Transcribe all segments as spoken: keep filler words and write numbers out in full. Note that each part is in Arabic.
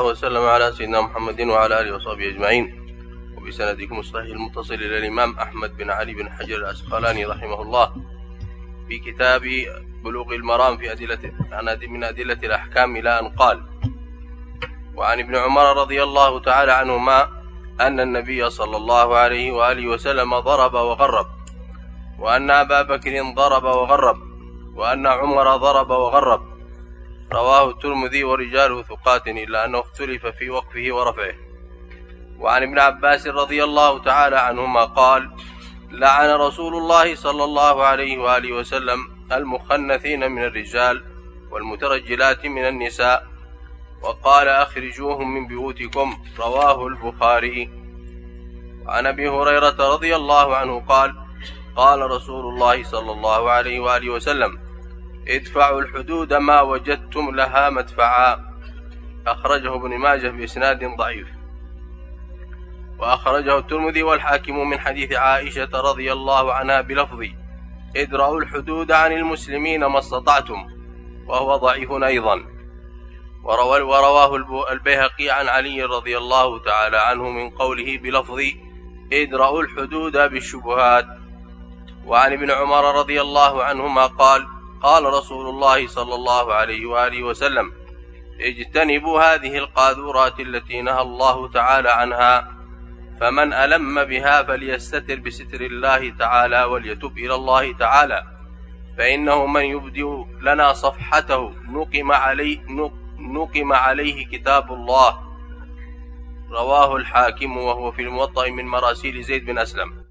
وسلم على سيدنا محمد وعلى آله وصحبه أجمعين، وبسندكم الصحيح المتصل إلى الإمام أحمد بن علي بن حجر العسقلاني رحمه الله في كتاب بلوغ المرام في أدلة من أدلة الأحكام إلى أن قال: وعن ابن عمر رضي الله تعالى عنهما أن النبي صلى الله عليه وآله وسلم ضرب وغرب، وأن أبا بكر ضرب وغرب، وأن عمر ضرب وغرب. رواه الترمذي ورجاله ثقات إلا أنه اختلف في وقفه ورفعه. وعن ابن عباس رضي الله تعالى عنهما قال: لعن رسول الله صلى الله عليه وآله وسلم المخنثين من الرجال والمترجلات من النساء، وقال: أخرجوهم من بيوتكم. رواه البخاري. وعن أبي هريرة رضي الله عنه قال: قال رسول الله صلى الله عليه وآله وسلم: ادفعوا الحدود ما وجدتم لها مدفعا. أخرجه ابن ماجه بإسناد ضعيف. وأخرجه الترمذي والحاكم من حديث عائشة رضي الله عنها بلفظ: ادرأوا الحدود عن المسلمين ما استطعتم، وهو ضعيف أيضا. ورواه البيهقي عن علي رضي الله تعالى عنه من قوله بلفظ: ادرأوا الحدود بالشبهات. وعن ابن عمر رضي الله عنهما قال: قال رسول الله صلى الله عليه وآله وسلم: اجتنبوا هذه القاذورات التي نهى الله تعالى عنها، فمن ألم بها فليستتر بستر الله تعالى وليتب إلى الله تعالى، فإنه من يبدئ لنا صفحته نقم عليه, نقم عليه كتاب الله. رواه الحاكم وهو في الموطأ من مراسيل زيد بن أسلم.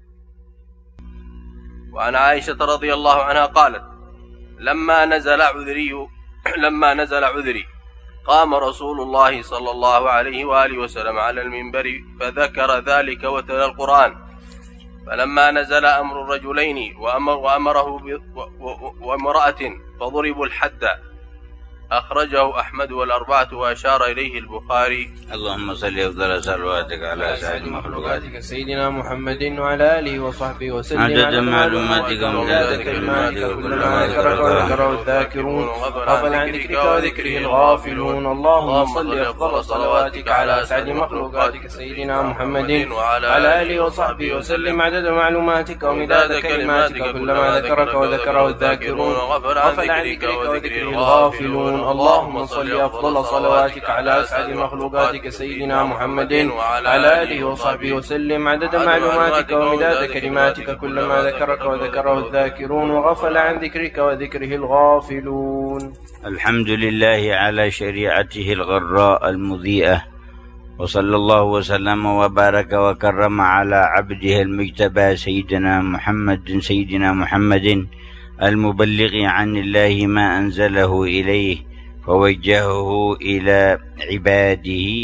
وعن عائشة رضي الله عنها قالت: لما نزل عذري لما نزل عذري قام رسول الله صلى الله عليه وآله وسلم على المنبر فذكر ذلك وتلا القرآن، فلما نزل أمر الرجلين وأمر وأمره وامرأة فضربوا الحد. أخرجه أحمد والأربعة وأشار إليه البخاري. اللهم صل أفضل صلواتك على سيد مخلوقاتك سيدنا محمد وعلى آله وصحبه وسلم عدد معلوماتك ومداد كلماتك كلما ذكرك وذكره الذاكرون غفل عن ذكرك وذكره الغافلون. اللهم صل أفضل صلواتك على سيد مخلوقاتك سيدنا محمد وعلى آله وصحبه وسلم عدد معلوماتك ومداد كلماتك كلما ذكرك وذكره الذاكرون غفل عن ذكرك وذكره الغافلون. اللهم صل أفضل صلواتك على أسعد مخلوقاتك سيدنا محمد وعلى آله وصحبه وسلم عدد معلوماتك ومداد كلماتك كلما ذكرك وذكره الذاكرون وغفل عن ذكرك وذكره الغافلون. الحمد لله على شريعته الغراء المضيئة، وصلى الله وسلم وبارك وكرم على عبده المجتبى سيدنا محمد سيدنا محمد المبلغ عن الله ما أنزله إليه، فوجهه إلى عباده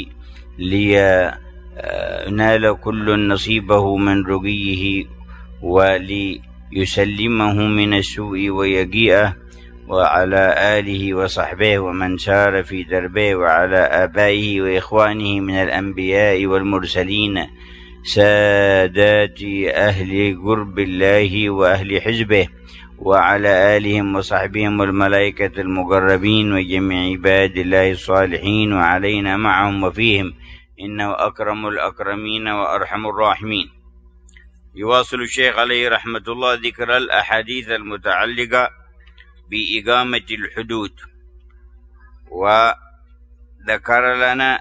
لينال كل نصيبه من رقيه وليسلمه من السوء ويجيئه، وعلى آله وصحبه ومن سار في دربه، وعلى آبائه وإخوانه من الأنبياء والمرسلين سادات أهل قرب الله وأهل حزبه، وعلى آلهم وصحبهم والملائكة المقربين وجميع عباد الله الصالحين، وعلينا معهم وفيهم، إنه أكرم الأكرمين وأرحم الراحمين. يواصل الشيخ عليه رحمة الله ذكر الأحاديث المتعلقة بإقامة الحدود، وذكر لنا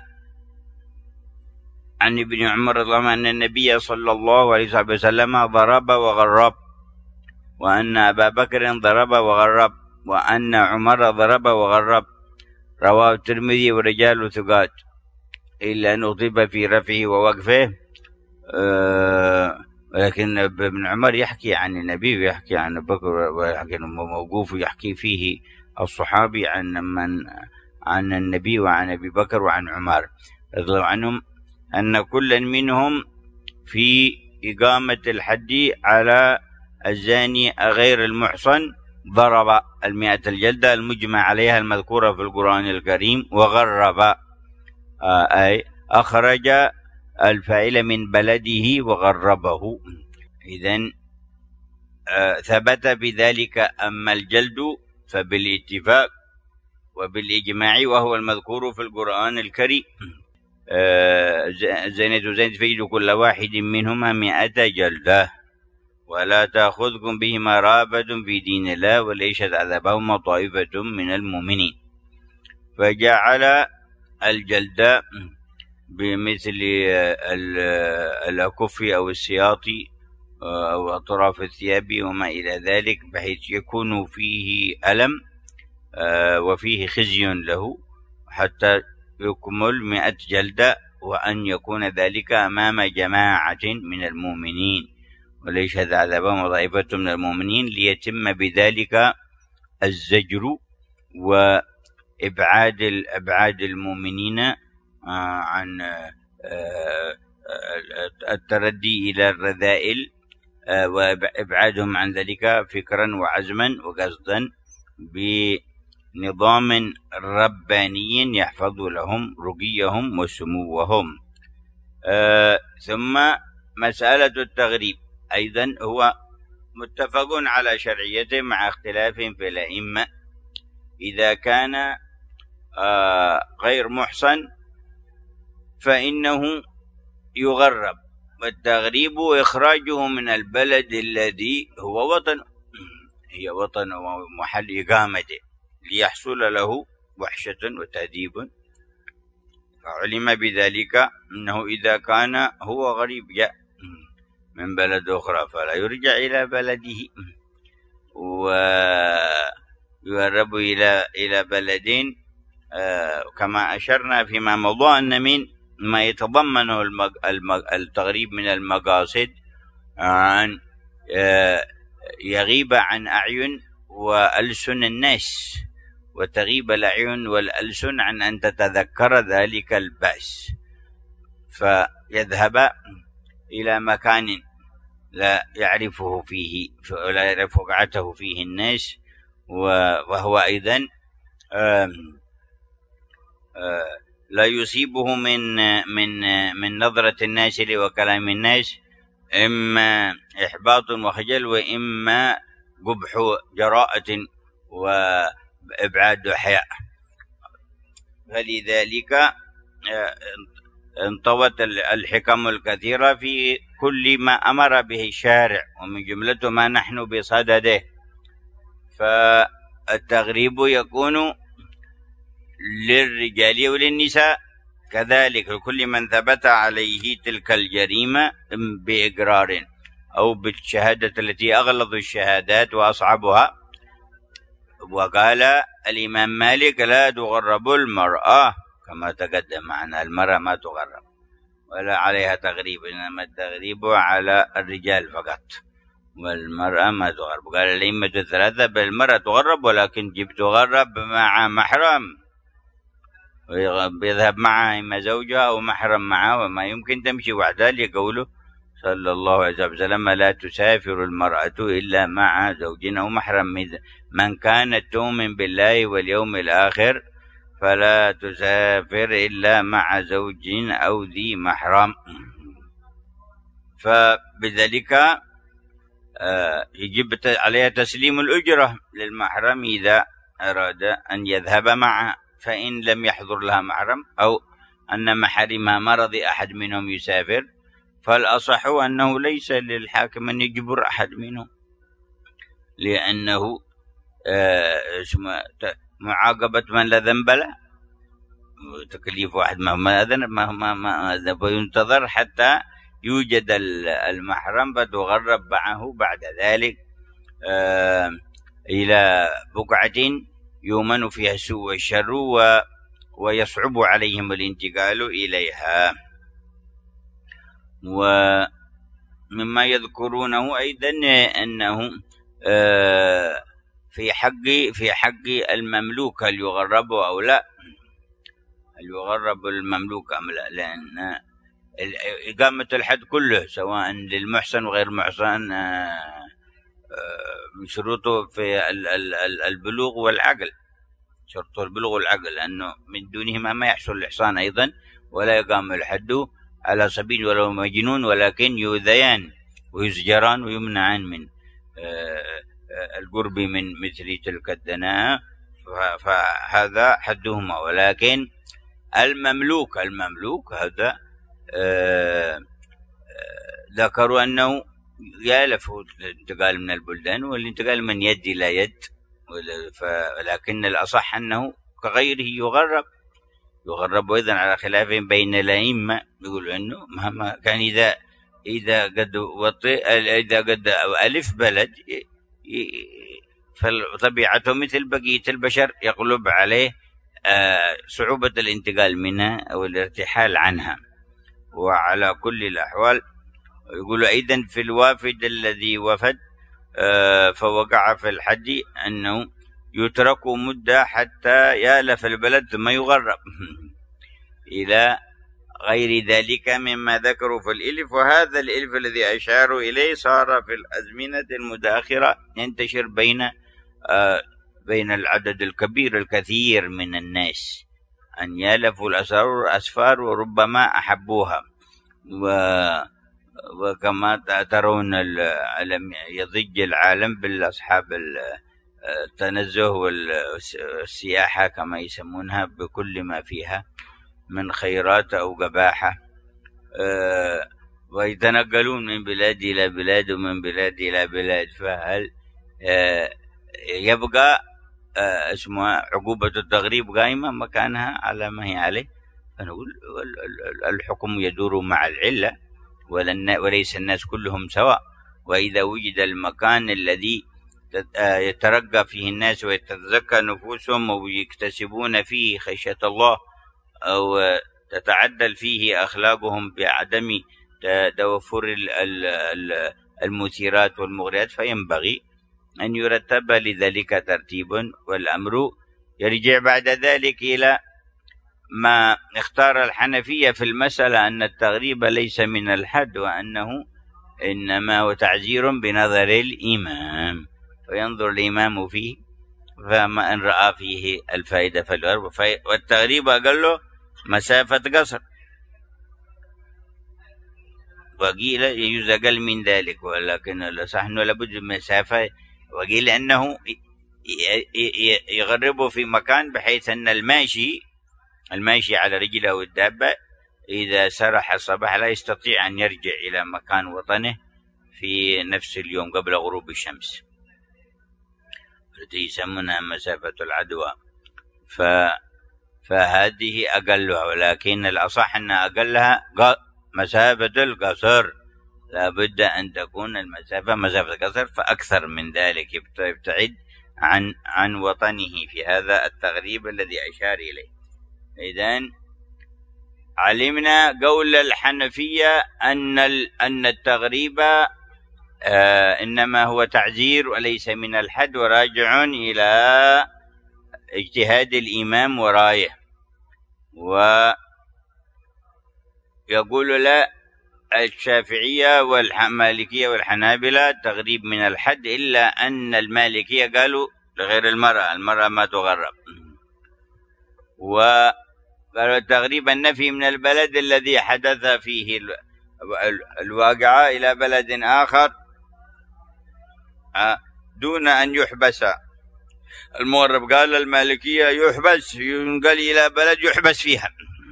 عن ابن عمر رضي الله عنه أن النبي صلى الله عليه وسلم ضرب وغرب، وأن أبا بكر ضرب وغرب، وأن عمر ضرب وغرب. رواه الترمذي ورجال ثقات إلا أن أطيب في رفعه ووقفه، أه ولكن ابن عمر يحكي عن النبي ويحكي عن بكر، ويحكي موقوف يحكي فيه الصحابي عن من عن النبي وعن أبي بكر وعن عمر رضي الله عنهم، أن كل منهم في إقامة الحد على الزاني غير المحصن ضرب المئة الجلدة المجمع عليها المذكورة في القرآن الكريم، وغرب أي أخرج الفاعل من بلده وغربه. إذن ثبت بذلك. أما الجلد فبالاتفاق وبالإجماع وهو المذكور في القرآن الكريم. زنيت وزنيت فيجد كل واحد منهما مئة جلدة ولا تأخذكم بهما رأفة في دين الله وليست عذابهما طائفة من المؤمنين. فجعل الجلد بمثل الأكف أو السياط أو أطراف الثياب وما إلى ذلك، بحيث يكون فيه ألم وفيه خزي له حتى يكمل مئة جلدة، وأن يكون ذلك أمام جماعة من المؤمنين وليس عذابهم ضعيفة من المؤمنين، ليتم بذلك الزجر وإبعاد الأبعاد المؤمنين عن التردي إلى الرذائل وإبعادهم عن ذلك فكرا وعزما وقصدا بنظام رباني يحفظ لهم رقيهم وسموهم. ثم مسألة التغريب أيضا هو متفق على شرعيته مع اختلاف في الأئمة. إذا كان غير محصن فإنه يغرب، والتغريب إخراجه من البلد الذي هو وطن هي وطن ومحل إقامته ليحصل له وحشة وتأديب. فعلم بذلك أنه إذا كان هو غريب جاء من بلد أخرى فلا يرجع إلى بلده ويهرب إلى إلى بلدين، كما أشرنا فيما مضى أن من ما يتضمنه المج... المج... التغريب من المقاصد أن يغيب عن أعين وألسن الناس، وتغيب الأعين والألسن عن أن تتذكر ذلك البأس، فيذهب إلى مكان لا يعرفه فيه ولا يعرف وقعته فيه الناس، وهو أيضا آم آم لا يصيبه من من من نظرة الناس وكلام الناس إما إحباط وخجل وإما قبح جراءة وإبعاد حياء. فلذلك انطوت الحكم الكثيرة في كل ما أمر به الشارع، ومن جملته ما نحن بصدده. فالتغريب يكون للرجال وللنساء كذلك، لكل من ثبت عليه تلك الجريمة بإقرار أو بالشهادة التي أغلظ الشهادات وأصعبها. وقال الإمام مالك لا تغرب المرأة، كما تقدم معنا المرأة ما تغرب ولا عليها تغريب، إنما التغريب على الرجال فقط والمرأة ما تغرب. قال الأئمة الثلاثة بل المرأة تغرب ولكن جب تغرب مع محرم، ويذهب معها إما زوجها أو محرم معها، وما يمكن تمشي وحدها، لقوله صلى الله عليه وسلم لا تسافر المرأة إلا مع زوج أو محرم، من كانت تؤمن بالله واليوم الآخر فلا تسافر إلا مع زوج أو ذي محرم. فبذلك يجب عليها تسليم الأجرة للمحرم إذا أراد أن يذهب معها، فإن لم يحضر لها محرم أو أن محارمها مرض أحد منهم يسافر، فالأصح أنه ليس للحاكم أن يجبر أحد منهم، لأنه معاقبة من لا ذنب له، تكليف واحد مهما أذنب مهما أذنب، وينتظر حتى يوجد المحرم فتغرب معه بعد ذلك إلى بقعة يؤمن فيها السوء والشر ويصعب عليهم الانتقال إليها. ومما يذكرونه أيضا أنه في حق في حق المملوك هل يغرب أو لا، هل يغرب المملوك أم لا، لأن إقامة الحد كله سواء للمحسن وغير محسن من شروطه في البلوغ والعقل، شرط البلوغ والعقل، لأنه من دونهما ما يحصل الإحصان أيضا، ولا يقام الحد على سبيل ولو مجنون، ولكن يؤذيان ويزجران ويمنعان من القرب من مثل تلك الدناء. فهذا حدهما. ولكن المملوك المملوك هذا آه ذكروا أنه يالف الانتقال من البلدان والانتقال من يد إلى يد، ولكن الأصح أنه كغيره يغرب يغرب أيضا على خلاف بين الأئمة. يقول أنه مهما كان إذا إذا قد وطئ إذا قد ألف بلد فطبيعته مثل بقية البشر يغلب عليه صعوبة الانتقال منها أو الارتحال عنها. وعلى كل الأحوال يقول أيضا في الوافد الذي وفد فوقع في الحد أنه يترك مدة حتى يألف البلد ثم يغرب إلى غير ذلك مما ذكروا في الإلف. وهذا الإلف الذي أشاروا إليه صار في الأزمنة المتأخرة ينتشر بين آه بين العدد الكبير الكثير من الناس أن يألفوا الأسفار وربما أحبوها. و وكما ترون يضج العالم بالأصحاب التنزه والسياحة كما يسمونها بكل ما فيها من خيرات أو قباحة، أه ويتنقلون من بلاد إلى بلاد ومن بلاد إلى بلاد. فهل أه يبقى أه اسمها عقوبة التغريب قائمة مكانها على ما هي عليه؟ فنقول الحكم يدور مع العلة وليس الناس كلهم سواء. وإذا وجد المكان الذي يترقى فيه الناس ويتزكى نفوسهم ويكتسبون فيه خشية الله أو تتعدل فيه أخلاقهم بعدم توفر المثيرات والمغريات، فينبغي أن يرتب لذلك ترتيب. والأمر يرجع بعد ذلك إلى ما اختار الحنفية في المسألة أن التغريب ليس من الحد وأنه إنما هو تعزير بنظر الإمام، فينظر الإمام فيه فما إن رأى فيه الفائدة فالغرب. والتغريب أقل مسافة قصر، وقيل يجوز أقل من ذلك، ولكن الأصح أنه لابد من مسافة. وقيل أنه يغربه في مكان بحيث أن الماشي الماشي على رجله أو الدابة إذا سرح الصباح لا يستطيع أن يرجع إلى مكان وطنه في نفس اليوم قبل غروب الشمس، التي يسمونها مسافة العدوى. ف... فهذه أقلها، ولكن الأصح أن أقلها مسافة القصر، لابد أن تكون المسافة مسافة القصر فأكثر من ذلك، يبتعد عن عن وطنه في هذا التغريب الذي أشار إليه. إذن علمنا قول الحنفية أن أن التغريب آه إنما هو تعزير وليس من الحد، وراجع إلى اجتهاد الإمام ورايه. ويقول لا الشافعية والمالكية والحنابلة تغريب من الحد، إلا أن المالكية قالوا لغير المرأة المرأة ما تغرب، وقالوا التغريب النفي من البلد الذي حدث فيه الواقعة إلى بلد آخر دون أن يحبس. المغرب قال المالكية يحبس، ينقل إلى بلد يحبس فيها،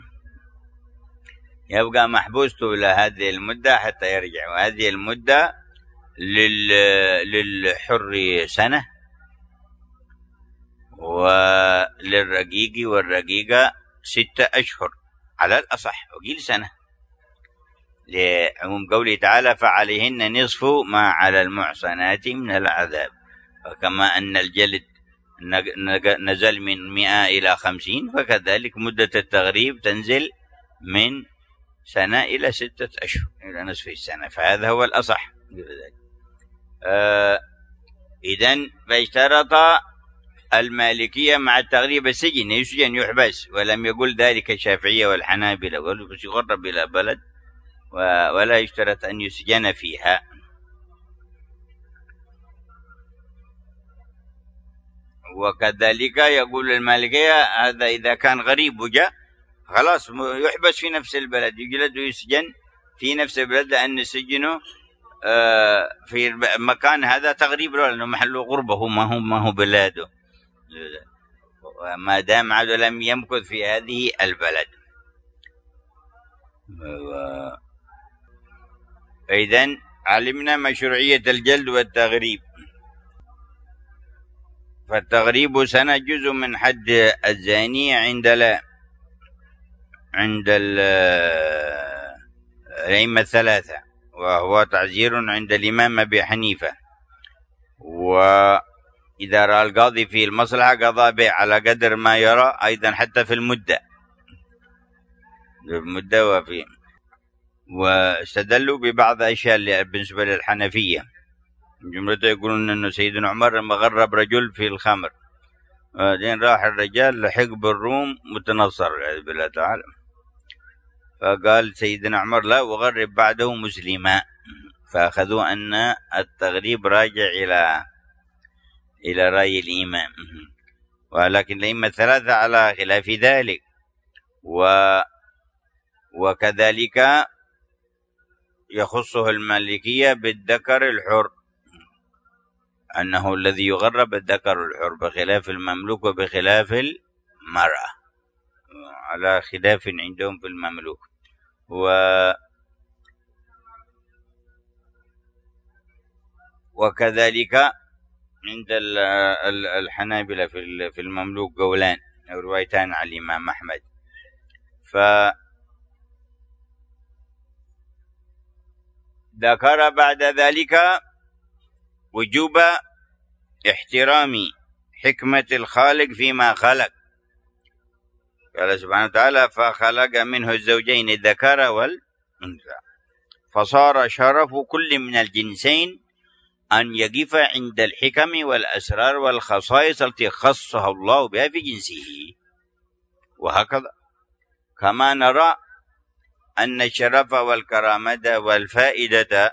يبقى محبوس طول هذه المدة حتى يرجع. وهذه المدة لل... للحر سنة، وللرقيق والرقيقة ستة أشهر على الأصح، وقيل سنة لعموم قوله تعالى فعليهن نصف ما على المحصنات من العذاب. وكما أن الجلد نزل من مئة إلى خمسين، فكذلك مدة التغريب تنزل من سنة إلى ستة أشهر إلى نصف السنة، فهذا هو الأصح. آه إذن فاشترط المالكية مع التغريب السجن، يسجن يحبس، ولم يقل ذلك الشافعية والحنابلة، قالوا بس يغرب إلى بلد ولا يشترط أن يسجن فيها. وكذلك يقول المالكية هذا إذا كان غريب وجاء خلاص يحبس في نفس البلد، يجلد ويسجن في نفس البلد، لأن سجنه في مكان هذا تغريب له، لأنه محله غربه ما هو ما هو بلاده. ما دام عدو لم يمكث في هذه البلد. إذن علمنا مشروعية الجلد والتغريب. فالتغريب سنة جزء من حد الزانية عند لا عند الأئمة الثلاثة، وهو تعزير عند الإمام أبي حنيفة. وإذا رأى القاضي في المصلحة قضى به على قدر ما يرى، أيضا حتى في المدة المدة وفي واستدلوا ببعض أشياء بالنسبة للحنفية. جملته يقولون أنه سيدنا عمر لما غرب رجل في الخمر، بعدين راح الرجال لحق بالروم متنصر والعياذ بالله تعالى، فقال سيدنا عمر لا وغرب بعده مسلما، فأخذوا أن التغريب راجع إلى إلى رأي الإمام. ولكن الأئمة الثلاثة على خلاف ذلك. و وكذلك يخصه المالكية بالذكر الحر، أنه الذي يغرب الذكر الحر بخلاف المملوك وبخلاف المرأة، على خلاف عندهم في المملوك. و وكذلك عند الحنابلة في المملوك قولان أو روايتان عن الإمام أحمد. ف ذكر بعد ذلك وجوب احترام حكمة الخالق فيما خلق. قال سبحانه وتعالى فخلق منه الزوجين الذكر والأنثى، فصار شرف كل من الجنسين أن يقف عند الحكم والأسرار والخصائص التي خصها الله بها في جنسه. وهكذا كما نرى أن الشرف والكرامة والفائدة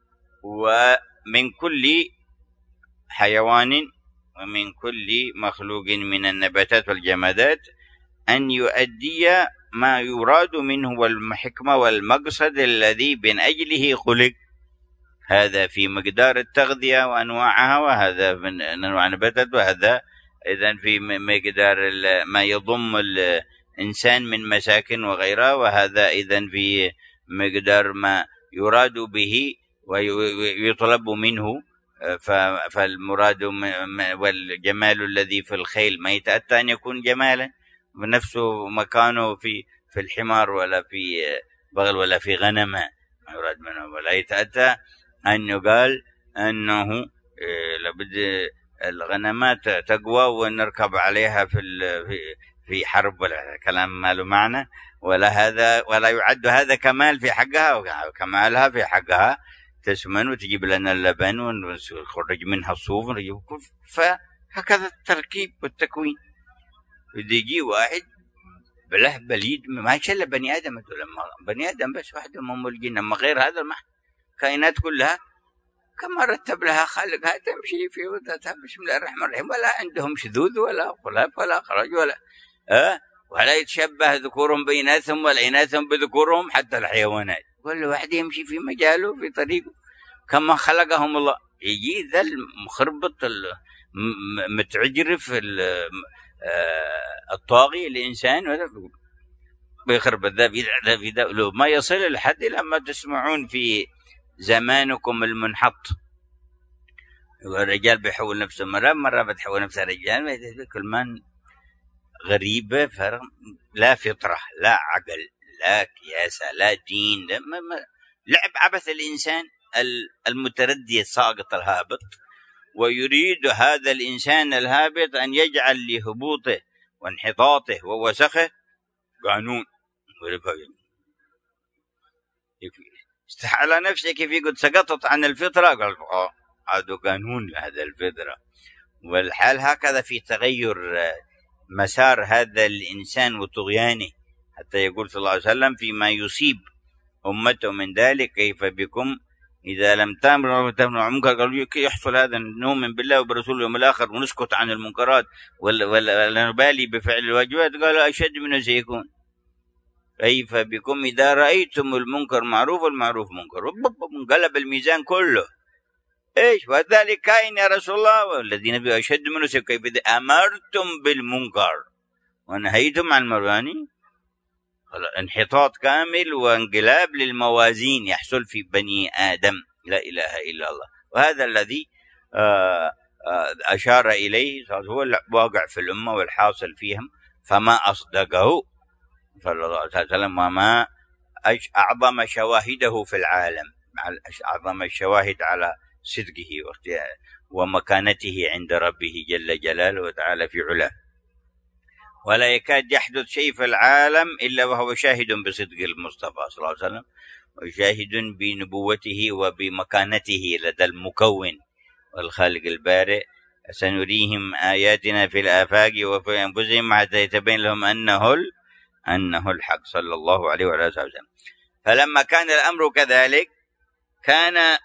ومن كل حيوان ومن كل مخلوق من النباتات والجمادات أن يؤدي ما يراد منه والحكمة والمقصد الذي من أجله خلق. هذا في مقدار التغذية وأنواعها، وهذا من أنواع النباتات، وهذا إذن في مقدار ما يضم الإنسان من مساكن وغيرها، وهذا إذن في مقدار ما يراد به ويطلب منه. فالمراد والجمال الذي في الخيل ما يتأتى أن يكون جمالا بنفسه مكانه في في الحمار ولا في بغل ولا في غنمة، ما يراد منه. ولا يتأتى أن يقال أنه لابد الغنمات تقوى ونركب عليها في في حرب، ولا كلام ما له معنى، ولا هذا ولا يعد هذا كمال في حقها، وكمالها في حقها تسمن وتجيب لنا اللبن ونخرج منها الصوف ونجيب. فهكذا التركيب والتكوين. إذا يجي واحد بله بليد ما يشل بني آدم، لما بني آدم بس واحد هم الجن، أما غير هذا الكائنات كلها كما رتب لها خالقها تمشي في وضعها بسم الله الرحمن الرحيم، ولا عندهم شذوذ ولا خلاف ولا خرج ولا أه ولا يتشبه ذكورهم بإناثهم ولا إناثهم بذكورهم. حتى الحيوانات كل واحد يمشي في مجاله في طريقه كما خلقهم الله. يجي ذا المخربط المتعجرف الطاغي الإنسان بيخرب ذا في ذا في ذا، لو ما يصل لحد لما تسمعون في زمانكم المنحط الرجال بيحول نفسه مرة مرة بتحول نفسه رجال، كل من غريبة، فرق لا فطرة لا عقل لا كياسة لا دين، لا ما ما لعب عبث الإنسان المتردي الساقط الهابط. ويريد هذا الإنسان الهابط أن يجعل لهبوطه وانحطاطه ووسخه قانون. استح على نفسه كيف يقول سقطت عن الفطرة، قال آه هذا قانون لهذا الفطرة. والحال هكذا في تغير مسار هذا الإنسان وطغيانه، حتى يقول صلى الله عليه وسلم فيما يصيب أمته من ذلك كيف بكم إذا لم تأمروا وتنهوا عن المنكر. قالوا يحصل هذا نؤمن بالله وبرسوله اليوم الآخر ونسكت عن المنكرات ولا, ولا نبالي بفعل الواجبات؟ قالوا أشد منه سيكون. كيف بكم إذا رأيتم المنكر معروف والمعروف منكر. انقلب الميزان كله، إيش وذلك كائن يا رسول الله، والذين بي أشد منه سيف، كيف إذا أمرتم بالمنكر ونهيتم عن المرواني. انحطاط كامل وانقلاب للموازين يحصل في بني آدم، لا إله إلا الله. وهذا الذي أشار إليه هو الواقع في الأمة والحاصل فيهم، فما أصدقه صلى الله عليه وسلم وما أعظم شواهده في العالم، أعظم الشواهد على صدقه ومكانته عند ربه جل جلاله وتعالى في علاه. ولا يكاد يحدث شيء في العالم إلا وهو شاهد بصدق المصطفى صلى الله عليه وسلم، وشاهد بنبوته وبمكانته لدى المكون والخالق البارئ. سنريهم آياتنا في الآفاق وفي أنفسهم حتى يتبين لهم أنه أنه الحق صلى الله عليه وعلى آله وسلم. فلما كان الأمر كذلك كان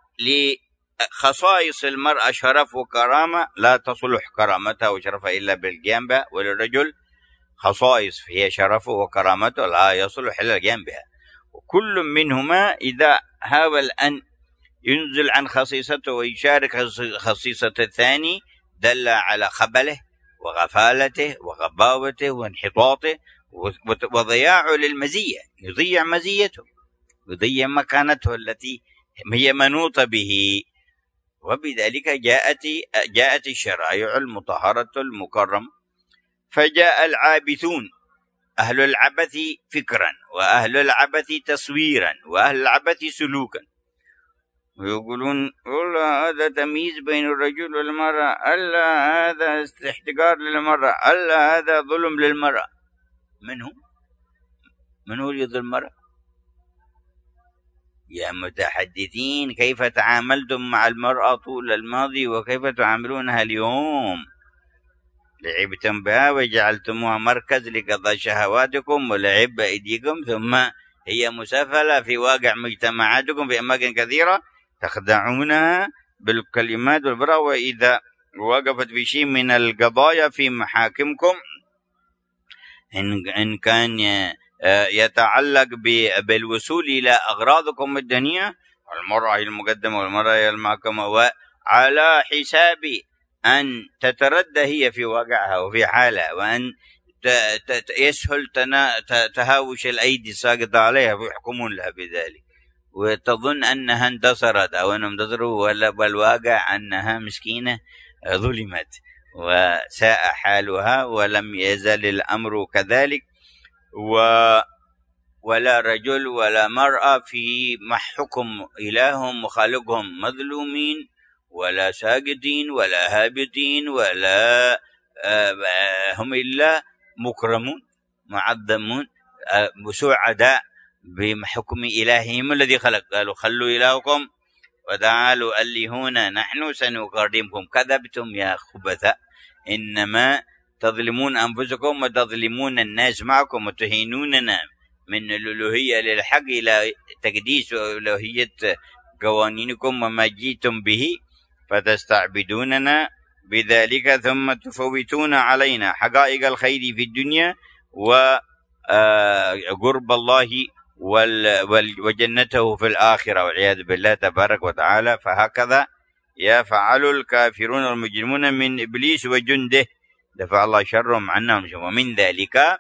لخصائص المرأة شرف وكرامة لا تصلح كرامتها وشرفها إلا بالقيام بها، وللرجل خصائص هي شرفه وكرامته لا يصلح إلا القيام بها. وكل منهما إذا حاول أن ينزل عن خصيصته ويشارك خصيصة الثاني دل على خبله وغفالته وغباوته وانحطاطه وضياعه للمزية، يضيع مزيته يضيع مكانته التي هي منوطة به. وبذلك جاءت جاءت الشرائع المطهرة المكرمة، فجاء العابثون أهل العبث فكرا وأهل العبث تصويرا وأهل العبث سلوكا، ويقولون والله هذا تمييز بين الرجل والمرأة، ألا هذا استحقار للمرأة، ألا هذا ظلم للمرأة. من هو؟ من هو يظلم المرأة؟ يا متحدثين كيف تعاملتم مع المرأة طول الماضي وكيف تعاملونها اليوم؟ لعبتم بها وجعلتموها مركز لقضاء شهواتكم ولعب بأيديكم، ثم هي مسافلة في واقع مجتمعاتكم في أماكن كثيرة تخدعونها بالكلمات والبراء، وإذا وقفت في شيء من القضايا في محاكمكم إن كان يتعلق بالوصول إلى أغراضكم الدنيا، المرأة هي المقدمة والمرأة هي المحكمة، وعلى حساب أن تتردى هي في واقعها وفي حالها، وأن يسهل تهاوش الأيدي الساقطة عليها ويحكمون لها بذلك، وتظن أنها انتصرت أو أنهم انتصروا، والواقع أنها مسكينة ظلمت وساء حالها، ولم يزل الأمر كذلك. و ولا رجل ولا مرأة في حكم إلههم وخالقهم مظلومين ولا ساقطين ولا هابطين، ولا هم إلا مكرمون معظمون مسعداء بحكم إلههم الذي خلق. قالوا خلوا إلهكم وتعالوا ألهونا نحن سنكرمكم. كذبتم يا خبثاء، إنما تظلمون أنفسكم وتظلمون الناس معكم وتهينوننا من الألوهية للحق إلى تقديس ألوهية قوانينكم وما جئتم به، فتستعبدوننا بذلك ثم تفوتون علينا حقائق الخير في الدنيا وقرب الله وجنته في الآخرة والعياذ بالله تبارك وتعالى. فهكذا يفعل الكافرون والمجرمون من إبليس وجنده، دفع الله شرهم عنهم. ومن ذلك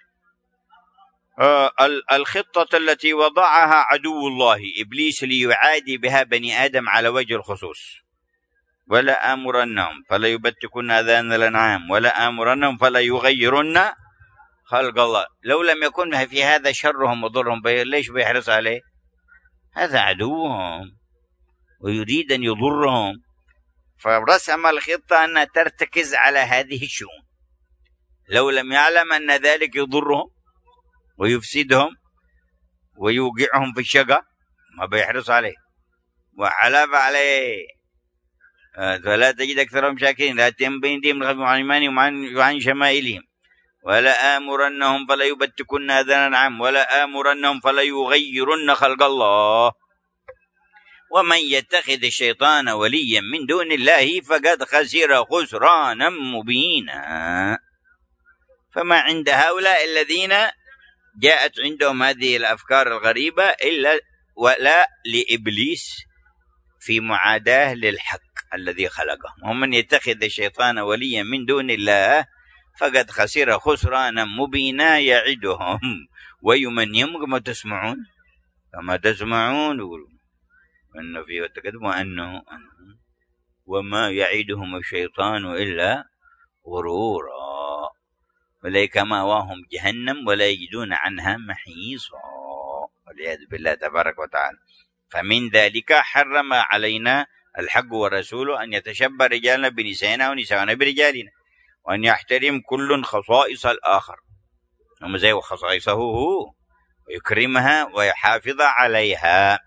الخطة التي وضعها عدو الله إبليس ليعادي بها بني آدم على وجه الخصوص: ولا آمرنهم فلا يبتكن آذان الأنعام ولا آمرنهم فلا يغيرن خلق الله. لو لم يكن في هذا شرهم وضرهم ليش بيحرص عليه؟ هذا عدوهم ويريد أن يضرهم، فرسم الخطة أن ترتكز على هذه الشؤون. لو لم يعلم أن ذلك يضرهم ويفسدهم ويوقعهم في الشقة ما بيحرص عليه، وحلف عليه فلا تجد أكثرهم شاكرين، لا تنبين ديم الخلف عن إيمانهم وعن شمائلهم. ولا آمرنهم فلا يبتكن آذان الأنعام ولا آمرنهم فلا يغيرن خلق الله. ومن يتخذ الشيطان وليا من دون الله فقد خسر خسرانا مبينا. فما عند هؤلاء الذين جاءت عندهم هذه الأفكار الغريبة إلا ولا لإبليس في معاداة للحق الذي خلقهم. ومن يتخذ الشيطان وليا من دون الله فقد خسر خسرانا مبينا يعدهم ويمنيهم كما تسمعون كما تسمعون وأنه في وتكذب وأنه وما يعدهم الشيطان إلا غرورا أولئك مأواهم جهنم ولا يجدون عنها محيصا والعياذ بالله تبارك وتعالى. فمن ذلك حرم علينا الحق ورسوله أن يتشبه رجالنا بنسائنا ونساءنا برجالنا، وأن يحترم كل خصائص الآخر وما زي خصائصه هو ويكرمها ويحافظ عليها.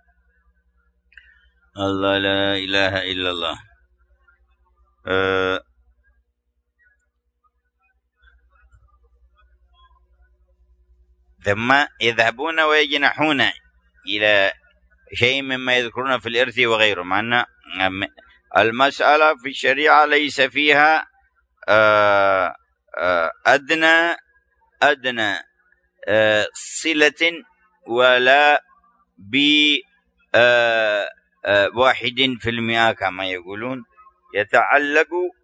الله لا إله إلا الله. أه ثم يذهبون ويجنحون إلى شيء مما يذكرون في الإرث وغيره، مع أن المسألة في الشريعة ليس فيها أدنى أدنى صلة ولا بواحد في المئة كما يقولون، يتعلق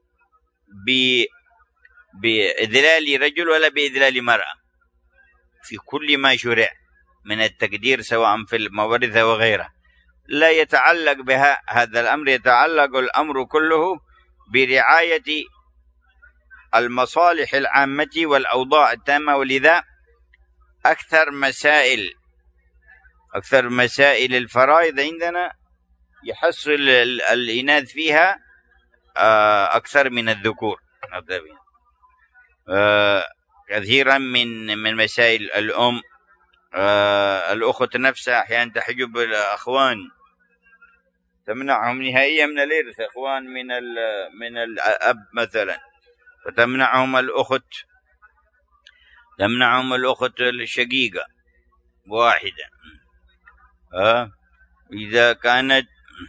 بإذلال رجل ولا بإذلال مرأة في كل ما شرع من التقدير سواء في الموارث وغيرها. لا يتعلق بها هذا الأمر، يتعلق الأمر كله برعاية المصالح العامة والأوضاع التامة. ولذا أكثر مسائل أكثر مسائل الفرائض عندنا يحصل الإناث فيها أكثر من الذكور. كثيرا من من مسائل الأم، الأخت نفسها أحيانا تحجب الأخوان، تمنعهم نهائيا من الإرث، أخوان من من الأب مثلا، فتمنعهم الأخت تمنعهم الأخت الشقيقة واحدة. أه؟ إذا كانت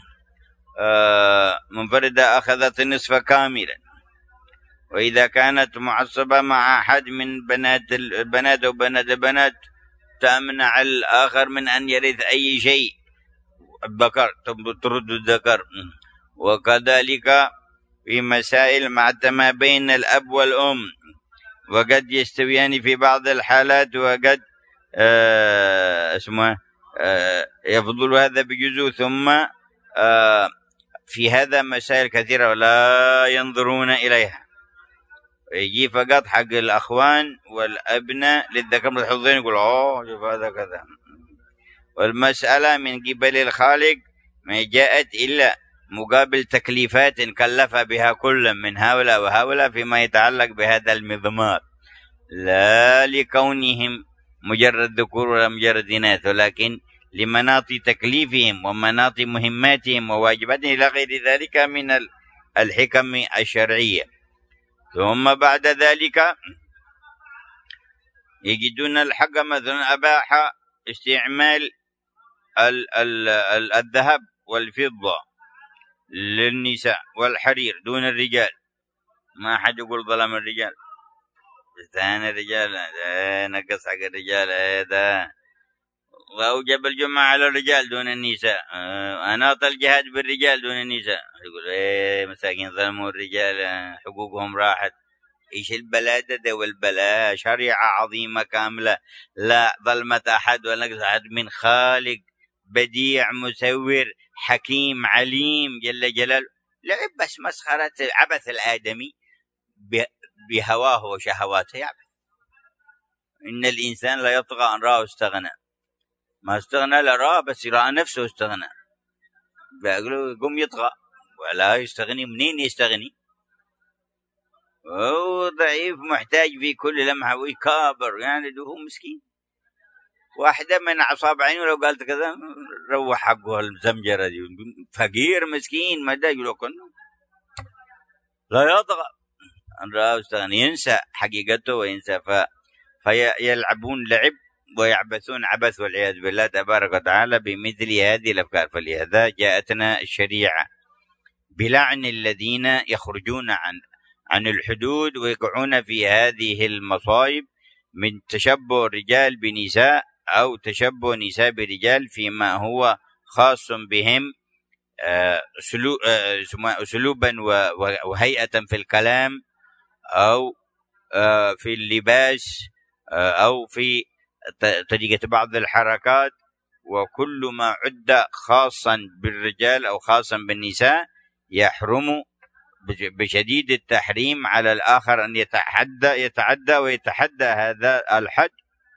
أه منفردة أخذت النصف كاملا، وإذا كانت معصبة مع أحد من بنات البنات أو بنات البنات تمنع الآخر من أن يرث أي شيء، الذكر ترد الذكر. وكذلك في مسائل مع ما بين الأب والأم، وقد يستويان في بعض الحالات وقد آه اسمه آه يفضل هذا بجزء. ثم آه في هذا مسائل كثيرة ولا ينظرون إليها، يجي فقط حق الأخوان والأبناء للذكر مثل الحظين، يقول أوه شوف هذا كذا. والمسألة من قبل الخالق ما جاءت إلا مقابل تكليفات كلف بها كل من هؤلاء وهؤلاء فيما يتعلق بهذا المضمار، لا لكونهم مجرد ذكور ولا مجرد إناث، ولكن لمناط تكليفهم ومناط مهماتهم وواجباتهم إلى غير ذلك من الحكم الشرعية. ثم بعد ذلك يجدون الحق مثلا أباح استعمال ال ال ال الذهب والفضة للنساء والحرير دون الرجال. ما أحد يقول ظلم الرجال، ثاني الرجال نقص حق الرجال هذا، وأوجب الجمعة على الرجال دون النساء، أناط الجهاد بالرجال دون النساء. يقول إيه مساكين ظلموا الرجال حقوقهم راحت. إيش البلادة ده والبلاء؟ شريعة عظيمة كاملة لا ظلمة أحد ولا نقص أحد، من خالق بديع مسور حكيم عليم جل جلاله. لعب بس مسخرة عبث الآدمي بهواه وشهواته يعبث. إن الإنسان لا يطغى أن رأى استغنى، ما استغنى لرأى بس رأى نفسه استغنى، بيقولوا قم يطغى ولا يستغني. منين يستغني؟ هو ضعيف محتاج في كل لمحة ويكابر، يعني هو مسكين. واحدة من أصابع عينه لو قالت كذا روح حقه الزمجرة دي، فقير مسكين ما دا يقولوا كنه لا يطغى أن رأى استغني، ينسى حقيقته وينسى ف... فيلعبون لعب ويعبثون عبث والعياذ بالله تبارك وتعالى بمثل هذه الأفكار. فلهذا جاءتنا الشريعة بلعن الذين يخرجون عن عن الحدود ويقعون في هذه المصائب من تشبه الرجال بنساء أو تشبه نساء برجال فيما هو خاص بهم أسلوبا وهيئة في الكلام أو في اللباس أو في طريقة بعض الحركات، وكل ما عد خاصا بالرجال أو خاصا بالنساء يحرم بشديد التحريم على الآخر أن يتحدى يتعدى ويتحدى هذا الحد،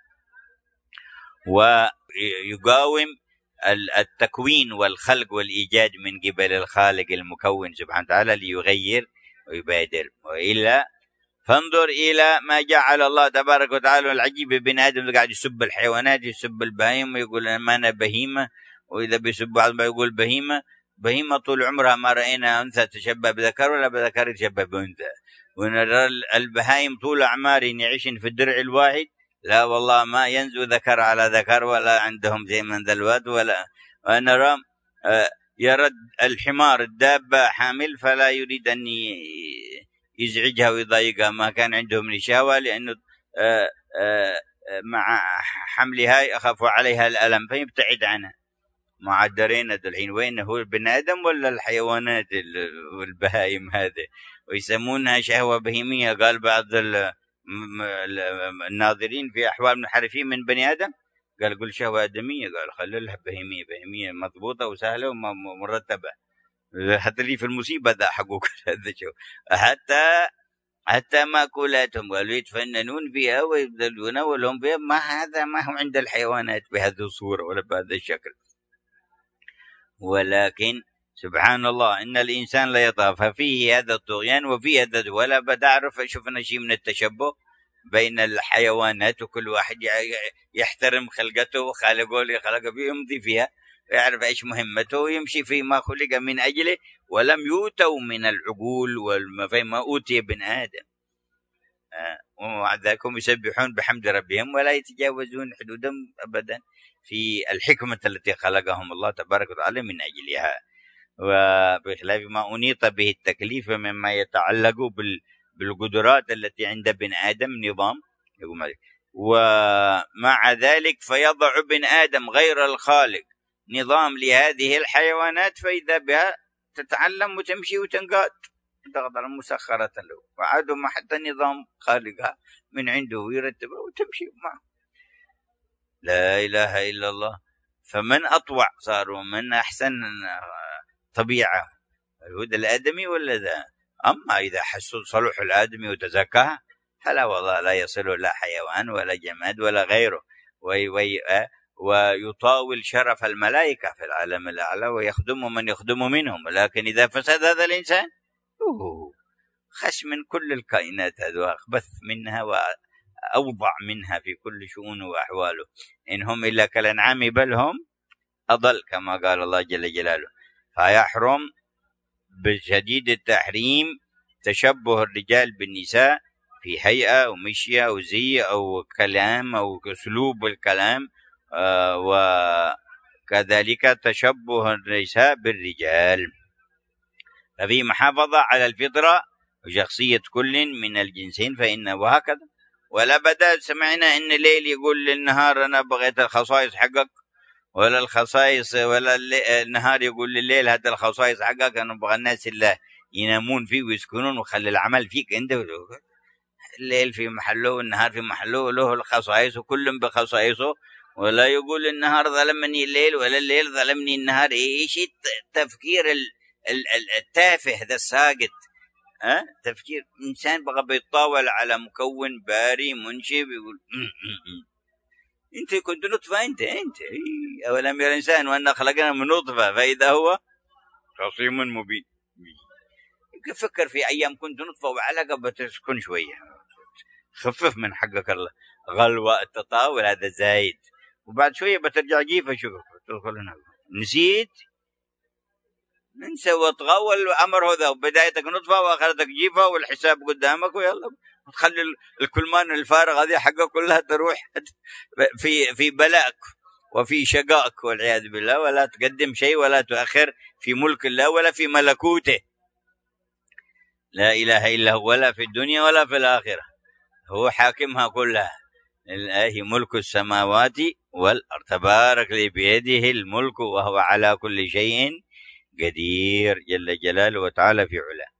ويقاوم التكوين والخلق والإيجاد من قبل الخالق المكون سبحانه وتعالى ليغير ويبادر. وإلا فانظر إلى ما جعل الله تبارك وتعالى. العجيب بن آدم قاعد يسب الحيوانات، يسب البهيمة، يقول ما أنا بهيمة، وإذا بيسب بعض يقول بهيمة. بهيمة طول عمرها ما رأينا أنثى تشبه بذكر ولا بذكر تشبه بأنثى. ونرى البهايم طول أعمارهم يعيشن في الدرع الواحد، لا والله ما ينزو ذكر على ذكر ولا عندهم زي من ذلوات ولا. ونرى يرد الحمار الدابة حامل فلا يريد أن يزعجها ويضايقها، ما كان عندهم نشاوة، لأنه مع حملها يخاف عليها الألم فيبتعد عنها. معدرين الحين وين هو ابن آدم ولا الحيوانات والبهائم هذه، ويسمونها شهوة بهيمية. قال بعض الناظرين في أحوال منحرفين من بني آدم، قال قل شهوة آدمية، قال خلي لها بهيمية. بهيمية مضبوطة وسهلة ومرتبة، حتى لي في المصيبة ذا حقوق هذا شو. حتى حتى مأكولاتهم قالوا يتفننون فيها ويبذلون ولهم فيها، ما هذا ما هو عند الحيوانات بهذه الصورة ولا بهذا الشكل. ولكن سبحان الله إن الإنسان لا يطغى، ففيه هذا الطغيان وفيه هذا. ولا بدأ أعرف شفنا شيء من التشبه بين الحيوانات، وكل واحد يحترم خلقته وخالقه اللي خلقه فيه يمضي فيها ويعرف إيش مهمته ويمشي فيما خلق من أجله، ولم يؤتوا من العقول وما أوتي ابن آدم. ومع ذلك يسبحون بحمد ربهم ولا يتجاوزون حدودهم أبدا في الحكمة التي خلقهم الله تبارك وتعالى من أجلها، وبخلاف ما أنيط به التكليف مما يتعلق بالقدرات التي عند ابن آدم نظام. ومع ذلك فيضع ابن آدم غير الخالق نظام لهذه الحيوانات، فإذا بها تتعلم وتمشي وتنقاد تقدر مسخرة له، وعادوا ما حتى نظام خالقها من عنده ويرتبها وتمشي معه. لا إله إلا الله. فمن أطوع صاروا من أحسن طبيعة، الهدى الآدمي ولا ذا؟ أما إذا حسوا صلوح الآدمي وتزكاها فلا والله لا يصل لا حيوان ولا جماد ولا غيره، وي وي ويطاول شرف الملائكة في العالم الأعلى ويخدم من يخدم منهم. لكن إذا فسد هذا الإنسان أوه خش من كل الكائنات هذا، أخبث منها وأوضع منها في كل شؤونه وأحواله. إن هم إلا كالأنعام بل هم أضل كما قال الله جل جلاله. فيحرم بشديد التحريم تشبه الرجال بالنساء في هيئة أو مشية أو زي أو كلام أو أسلوب الكلام، آه وكذلك تشبه النساء بالرجال. ففي محافظة على الفطرة وشخصية كل من الجنسين فإن وهكذا. ولا بدا سمعنا إن الليل يقول للنهار أنا بغيت الخصائص حقك، ولا الخصائص ولا النهار يقول لليل هذا الخصائص حقك. أنا بغى الناس اللي ينامون فيه ويسكنون وخلي العمل فيك أنت. الليل في محله والنهار في محله، له الخصائص وكل بخصائصه. ولا يقول النهار ظلمني الليل ولا الليل ظلمني النهار. إيش التفكير التافه ذا الساقط؟ أه؟ تفكير إنسان بغى بيتطاول على مكون باري منشئ بيقول أنت كنت نطفة أنت أنت أولم يرى الإنسان وأن خلقنا من نطفة فإذا هو خصيم مبين. فكر في أيام كنت نطفة وعلقة بتسكن شوية، خفف من حقك الله. غلوة التطاول هذا زايد، وبعد شوية بترجع جيفة. شوف تدخلنا نسيت ننسى وتغول أمر هذا، وبدايتك نطفة وآخرتك جيفة والحساب قدامك ويلا تخلي الكلمان الفارغ هذه حقه كلها تروح في في بلاءك وفي شقائك والعياذ بالله. ولا تقدم شيء ولا تؤخر في ملك الله ولا في ملكوته. لا إله إلا هو، ولا في الدنيا ولا في الآخرة، هو حاكمها كلها. لله ملك السماوات والأرض، تبارك لي بيده الملك وهو على كل شيء قدير جل جلاله وتعالى في علاه.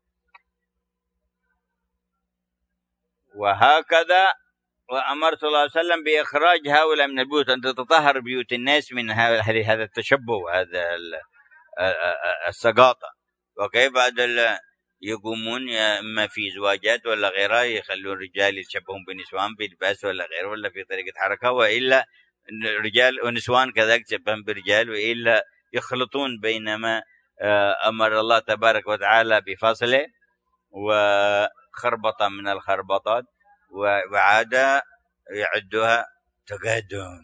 وهكذا وأمر صلى الله عليه وسلم بإخراج هؤلاء من البيوت، أن تتطهر بيوت الناس من هذا التشبه وهذا السقاطة. وكيف هذا يقومون إما في زواجات ولا غيرها يخلون رجال يتشبهون بنسوان بلباس ولا غيره ولا في طريقة حركة، وإلا رجال ونسوان كذلك يتشبهون برجال، وإلا يخلطون بينما أمر الله تبارك وتعالى بفصله وخربطة من الخربطات، وعادة يعدها تقدم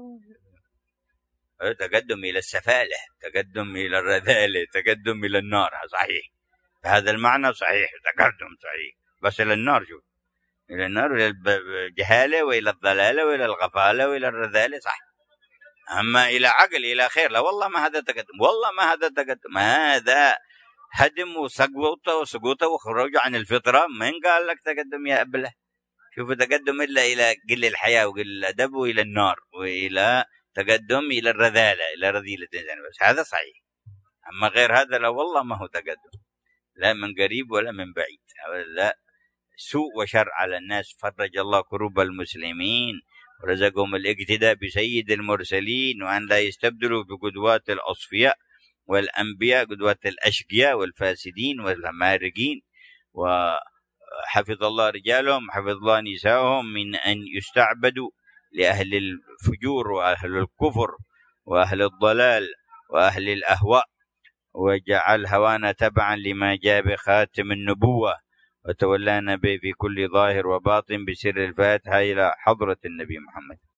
تقدم إلى السفالة، تقدم إلى الرذالة، تقدم إلى النار. صحيح هذا المعنى صحيح، تقدم صحيح، بس إلى النار. شوف إلى النار، إلى الجهالة وإلى الضلالة وإلى الغفالة وإلى الرذالة، صح. أما إلى عقل إلى خير، لا والله ما هذا تقدم، والله ما هذا تقدم، هذا هدم وسقوطه وسقوطه وخروج عن الفطرة. من قال لك تقدم يا أبله؟ شوف تقدم إلا إلى قل الحياة وقل الأدب وإلى النار وإلى تقدم إلى الرذالة إلى رذيلة الإنسان، بس هذا صحيح. أما غير هذا لا والله ما هو تقدم، لا من قريب ولا من بعيد، لا سوء وشر على الناس. فرج الله كروب المسلمين ورزقهم الاقتداء بسيد المرسلين، وأن لا يستبدلوا بقدوات الأصفياء والأنبياء قدوات الأشقياء والفاسدين والمارقين. وحفظ الله رجالهم حفظ الله نساءهم من أن يستعبدوا لأهل الفجور وأهل الكفر وأهل الضلال وأهل الأهواء، وجعل هوانا تبعا لما جاء بخاتم النبوة، وتولانا به في كل ظاهر وباطن بسر الفاتحة إلى حضرة النبي محمد.